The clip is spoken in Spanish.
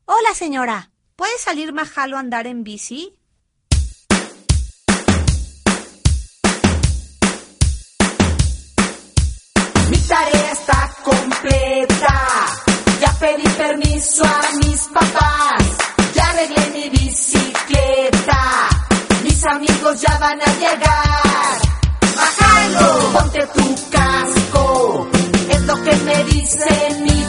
Hola, señora. ¿Puede salir Majalo a andar en bici? Mi tarea está completa. Ya pedí permiso a mis papás. Ya arreglé mi bicicleta. Mis amigos ya van a llegar. Majalo, ponte tu casco. Es lo que me dice mi